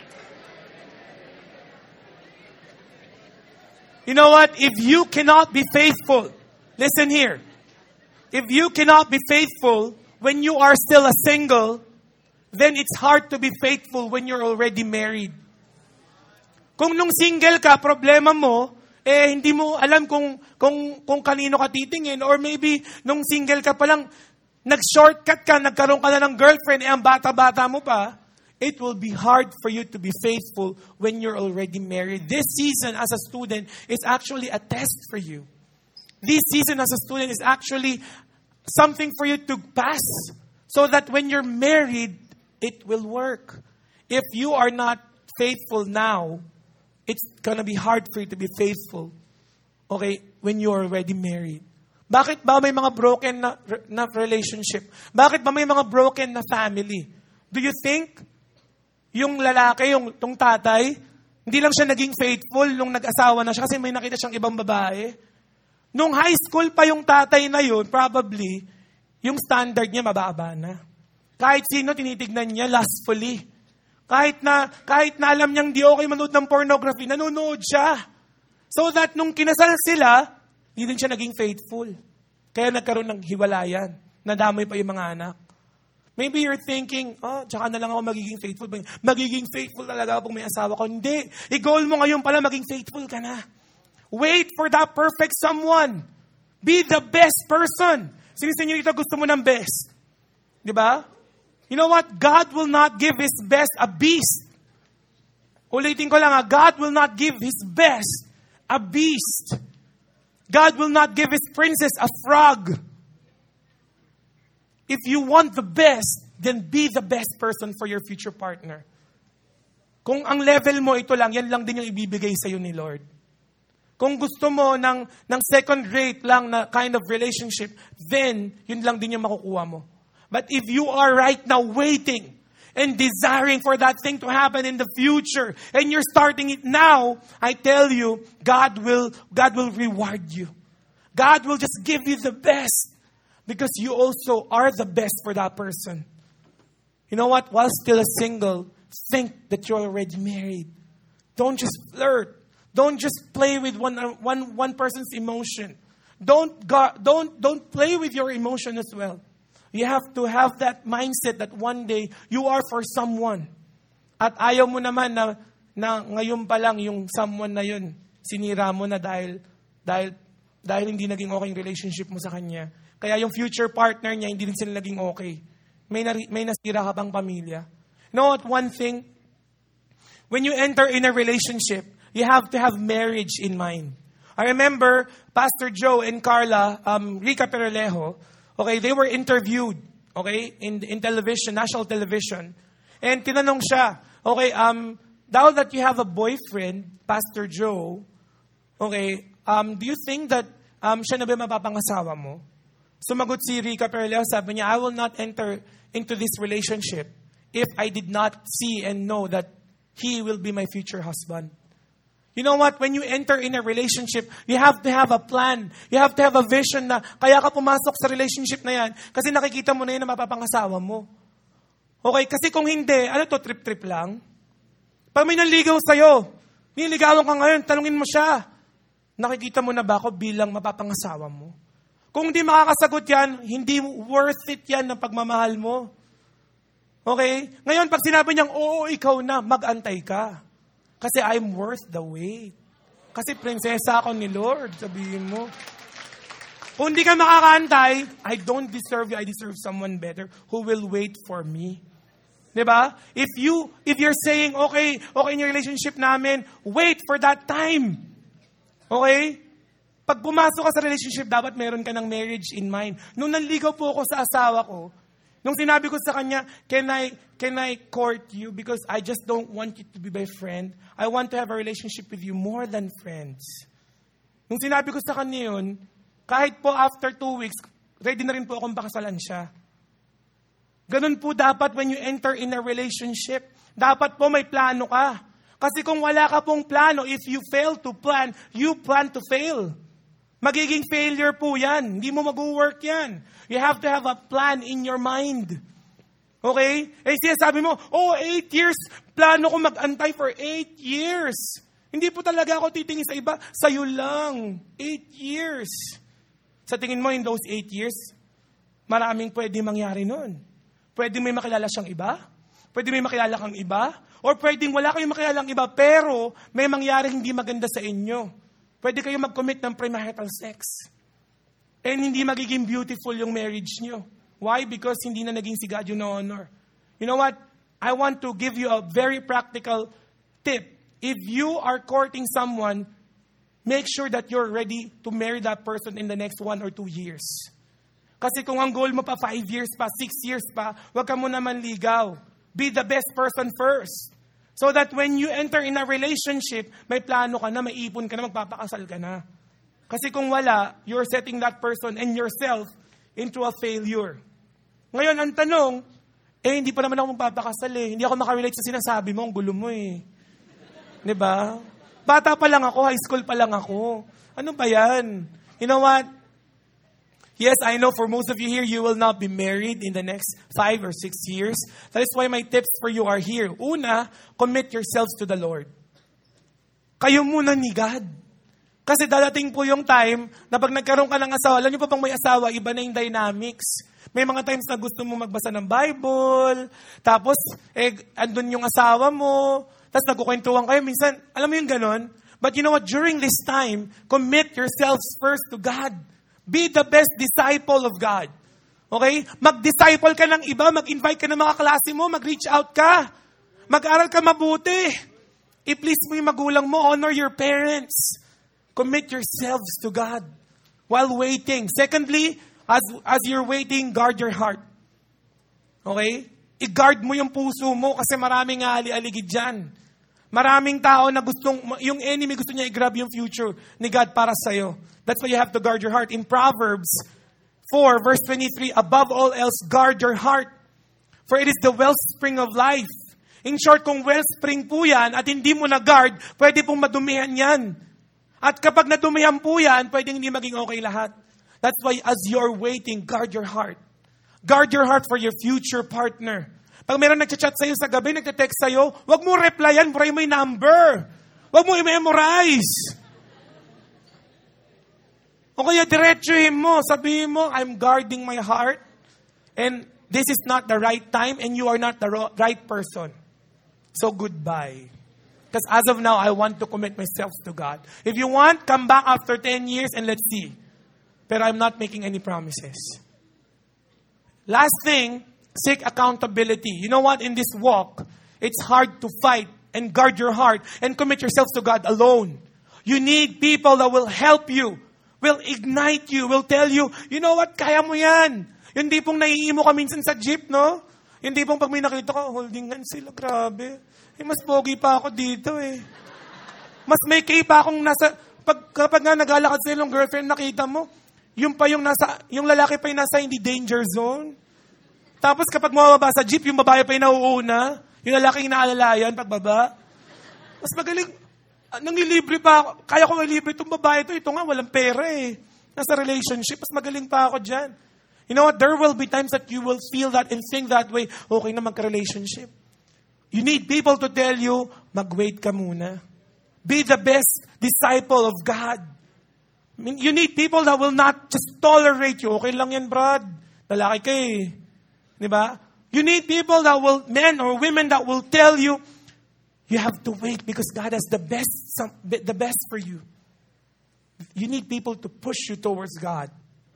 You know what? If you cannot be faithful, listen here. If you cannot be faithful when you are still a single, then it's hard to be faithful when you're already married. Kung nung single ka, problema mo, hindi mo alam kung kanino ka titingin, or maybe nung single ka pa lang, nag-shortcut ka, nagkaroon ka na ng girlfriend, ang bata-bata mo pa, it will be hard for you to be faithful when you're already married. This season as a student is actually a test for you. This season as a student is actually something for you to pass, so that when you're married, it will work. If you are not faithful now, it's gonna be hard for you to be faithful, okay, when you're already married. Bakit ba may mga broken na relationship? Bakit ba may mga broken na family? Do you think yung lalaki, yung tatay, hindi lang siya naging faithful nung nag-asawa na siya kasi may nakita siyang ibang babae? Nung high school pa yung tatay na yun, probably, yung standard niya mababa na. Kahit sino tinitignan niya lustfully. Kahit na alam niyang di okay manood ng pornography, nanonood siya. So that nung kinasal sila, hindi din siya naging faithful. Kaya nagkaroon ng hiwalayan. Nadamay pa yung mga anak. Maybe you're thinking, tsaka na lang ako magiging faithful. Magiging faithful talaga pag may asawa ko. Hindi. I-goal mo ngayon pala, maging faithful ka na. Wait for that perfect someone. Be the best person. Sino sa inyo dito gusto mo ng best? Di ba? You know what? God will not give His best a beast. Ulitin ko lang, God will not give His best a beast. God will not give His princess a frog. If you want the best, then be the best person for your future partner. Kung ang level mo ito lang, yan lang din yung ibibigay sa'yo ni Lord. Kung gusto mo ng second rate lang na kind of relationship, then yun lang din yung makukuha mo. But if you are right now waiting and desiring for that thing to happen in the future, and you're starting it now, I tell you, God will reward you. God will just give you the best, because you also are the best for that person. You know what? While still a single, think that you're already married. Don't just flirt. Don't just play with one person's emotion. Don't play with your emotion as well. You have to have that mindset that one day you are for someone. At ayaw mo naman na ngayon pa lang yung someone na yun, sinira mo na dahil hindi naging okay yung relationship mo sa kanya. Kaya yung future partner niya, hindi din sila naging okay. May nasira ka pang pamilya. You know what? One thing, when you enter in a relationship, you have to have marriage in mind. I remember Pastor Joe and Carla, Rica Perelejo, okay, they were interviewed, okay, in television, national television. And tinanong siya, okay, now that you have a boyfriend, Pastor Joe, okay, do you think that siya na ba mapapangasawa mo? Sumagot si Rica Perelejo, sabi niya, I will not enter into this relationship if I did not see and know that he will be my future husband. You know what? When you enter in a relationship, you have to have a plan. You have to have a vision na kaya ka pumasok sa relationship na yan kasi nakikita mo na yun na mapapangasawa mo. Okay? Kasi kung hindi, ano to, trip-trip lang? Pag may naligaw sa'yo, niligawan ka ngayon, tanungin mo siya, nakikita mo na ba ako bilang mapapangasawa mo? Kung hindi makakasagot yan, hindi worth it yan ng pagmamahal mo. Okay? Ngayon, pag sinabi niyang, oo, ikaw na, mag-antay ka. Kasi I'm worth the wait. Kasi prinsesa ako ni Lord, sabihin mo. Kung hindi ka makakaantay, I don't deserve you. I deserve someone better who will wait for me. Diba? If you're saying, okay in your relationship namin, wait for that time. Okay? Pag pumasok ka sa relationship, dapat meron ka ng marriage in mind. Nung nanligaw po ako sa asawa ko, nung sinabi ko sa kanya, can I court you because I just don't want you to be my friend. I want to have a relationship with you more than friends. Nung sinabi ko sa kanya yun, kahit po after 2 weeks, ready na rin po akong pakasalan siya. Ganun po dapat when you enter in a relationship. Dapat po may plano ka. Kasi kung wala ka pong plano, if you fail to plan, you plan to fail. Magiging failure po yan. Hindi mo mag-work yan. You have to have a plan in your mind. Okay? Eh sinasabi mo, 8 years, plano ko mag-antay for 8 years. Hindi po talaga ako titingin sa iba, sa'yo lang. 8 years. Sa tingin mo, in those 8 years, maraming pwede mangyari nun. Pwede may makilala siyang iba, pwede may makilala kang iba, or pwedeng wala kayong makilalang iba, pero may mangyari hindi maganda sa inyo. Pwede kayo mag-commit ng premarital sex. And hindi magiging beautiful yung marriage nyo. Why? Because hindi na naging si God yung na-honor. You know what? I want to give you a very practical tip. If you are courting someone, make sure that you're ready to marry that person in the next 1 or 2 years. Kasi kung ang goal mo pa 5 years pa, 6 years pa, wag ka mo naman ligaw. Be the best person first. So that when you enter in a relationship, may plano ka na, may ipon ka na, magpapakasal ka na. Kasi kung wala, you're setting that person and yourself into a failure. Ngayon, ang tanong, hindi pa naman ako magpapakasal eh. Hindi ako makarelate sa sinasabi mo, ang gulo mo eh. Diba? Bata pa lang ako, high school pa lang ako. Ano ba yan? You know what? Yes, I know for most of you here, you will not be married in the next 5 or 6 years. That is why my tips for you are here. Una, commit yourselves to the Lord. Kayo muna ni God. Kasi dadating po yung time na pag nagkaroon ka ng asawa, alam niyo pa bang may asawa, iba na yung dynamics. May mga times na gusto mo magbasa ng Bible, tapos andun yung asawa mo, tapos nagkukwentuhan kayo. Minsan, alam mo yung ganon? But you know what? During this time, commit yourselves first to God. Be the best disciple of God. Okay? Mag-disciple ka ng iba, mag-invite ka ng mga klase mo, mag-reach out ka. Mag-aral ka mabuti. I-please mo yung magulang mo, honor your parents. Commit yourselves to God while waiting. Secondly, as you're waiting, guard your heart. Okay? I-guard mo yung puso mo kasi maraming ali-aligid dyan. Maraming tao na yung enemy gusto niya i-grab yung future ni God para sa'yo. That's why you have to guard your heart. In Proverbs 4, verse 23, above all else, guard your heart. For it is the wellspring of life. In short, kung wellspring po yan at hindi mo na-guard, pwede pong madumihan yan. At kapag nadumihan po yan, pwedeng hindi maging okay lahat. That's why as you're waiting, guard your heart. Guard your heart for your future partner. Pag meron nagchat-chat sa'yo sa gabi, nagte-text sa'yo, wag mo replyan, pray mo yung number. Wag mo i-memorize. O kaya diretsuhin mo, sabihin mo, I'm guarding my heart, and this is not the right time, and you are not the right person. So goodbye. Because as of now, I want to commit myself to God. If you want, come back after 10 years and let's see. But I'm not making any promises. Last thing, seek accountability. You know what? In this walk, it's hard to fight and guard your heart and commit yourselves to God alone. You need people that will help you, will ignite you, will tell you, you know what? Kaya mo yan. Yung tipong naiimo ka minsan sa jeep, no? Yung tipong pag may nakita ka, holding hands sila, grabe. Mas pogi pa ako dito eh. Mas may kay pa akong nasa, kapag nga naglalakad sa ilong girlfriend, nakita mo, yung lalaki pa yung nasa hindi danger zone. Tapos kapag mababa sa jeep, yung babae pa yung nauuna, yung lalaki yung naalalayan pagbaba. Mas magaling, nangilibre pa ako. Kaya ko nangilibre itong babae ito nga, walang pera eh. Nasa relationship, mas magaling pa ako dyan. You know what? There will be times that you will feel that and think that way, okay na magka-relationship. You need people to tell you, mag-wait ka muna. Be the best disciple of God. I mean, you need people that will not just tolerate you. Okay lang yan, Brad. Lalaki ka eh. Diba? You need people that will, men or women that will tell you, you have to wait because God has the best for you. You need people to push you towards God.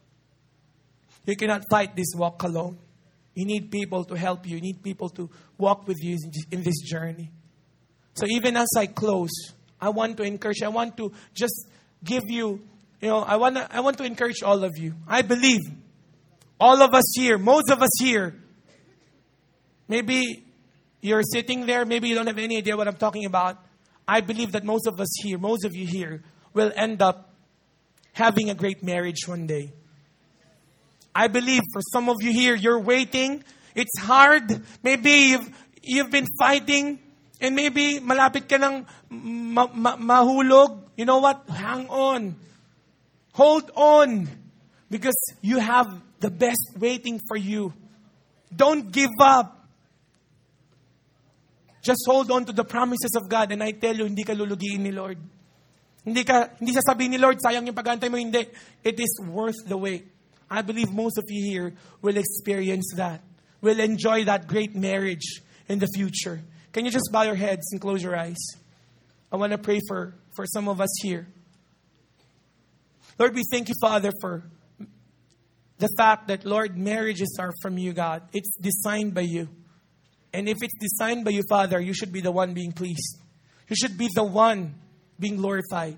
You cannot fight this walk alone. You need people to help you. You need people to walk with you in this journey. So even as I close, I want to encourage, I want to just give you, I want to encourage all of you. I believe all of us here, most of us here, maybe you're sitting there, maybe you don't have any idea what I'm talking about. I believe that most of us here, most of you here, will end up having a great marriage one day. I believe for some of you here, you're waiting. It's hard. Maybe you've been fighting and maybe malapit ka ng mahulog. You know what? Hang on. Hold on. Because you have the best waiting for you. Don't give up. Just hold on to the promises of God. And I tell you, hindi ka lulugiin ni Lord. Hindi sasabihin ni Lord, sayang yung pag-antay mo. Hindi. It is worth the wait. I believe most of you here will experience that. Will enjoy that great marriage in the future. Can you just bow your heads and close your eyes? I want to pray for some of us here. Lord, we thank you, Father, for the fact that, Lord, marriages are from you, God. It's designed by you. And if it's designed by you, Father, you should be the one being pleased. You should be the one being glorified.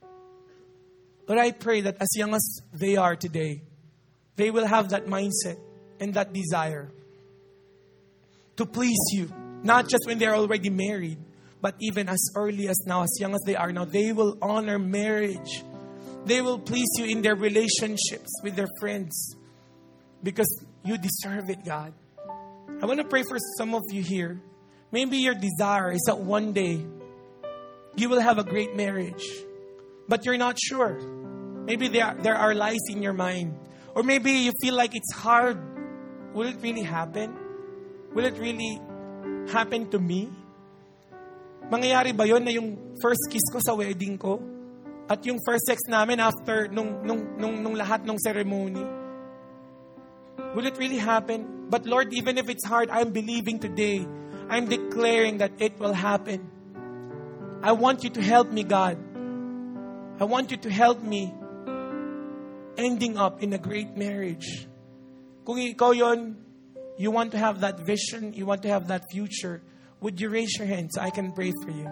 Lord, I pray that as young as they are today, they will have that mindset and that desire to please you. Not just when they're already married, but even as early as now, as young as they are now, they will honor marriage. They will please you in their relationships with their friends because you deserve it, God. I want to pray for some of you here. Maybe your desire is that one day you will have a great marriage, but you're not sure. Maybe there are lies in your mind. Or maybe you feel like it's hard. Will it really happen? Will it really happen to me? Mangyayari ba yun na yung first kiss ko sa wedding ko? At yung first sex namin after nung lahat ng ceremony? Will it really happen? But Lord, even if it's hard, I'm believing today. I'm declaring that it will happen. I want you to help me, God. I want you to help me ending up in a great marriage. Kung ikaw yon, you want to have that vision, you want to have that future, would you raise your hand so I can pray for you?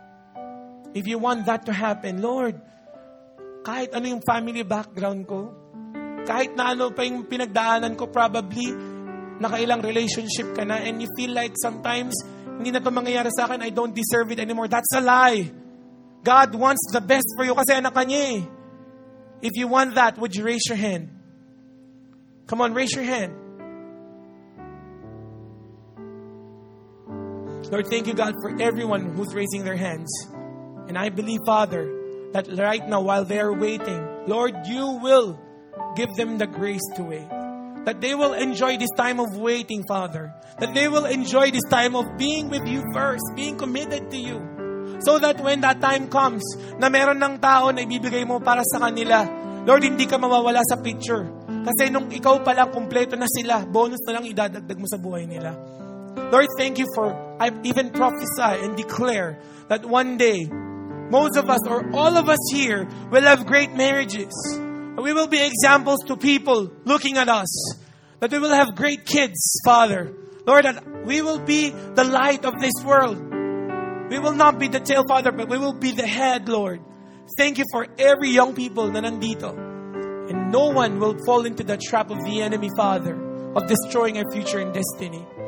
If you want that to happen, Lord, kahit ano yung family background ko, kahit na ano pa yung pinagdaanan ko, probably nakailang relationship ka na and you feel like sometimes hindi na ito mangyayari sa akin, I don't deserve it anymore. That's a lie. God wants the best for you kasi anak ka niya eh. If you want that, would you raise your hand? Come on, raise your hand. Lord, thank you, God, for everyone who's raising their hands. And I believe, Father, that right now while they're waiting, Lord, you will give them the grace to wait. That they will enjoy this time of waiting, Father. That they will enjoy this time of being with you first, being committed to you. So that when that time comes, na meron ng tao na ibibigay mo para sa kanila, Lord, hindi ka mawawala sa picture. Kasi nung ikaw pa lang, kumpleto na sila, bonus na lang idadagdag mo sa buhay nila. Lord, thank you for, I even prophesy and declare that one day, most of us or all of us here will have great marriages. We will be examples to people looking at us. That we will have great kids, Father. Lord, that we will be the light of this world. We will not be the tail, Father, but we will be the head, Lord. Thank you for every young people na nandito. And no one will fall into the trap of the enemy, Father, of destroying our future and destiny.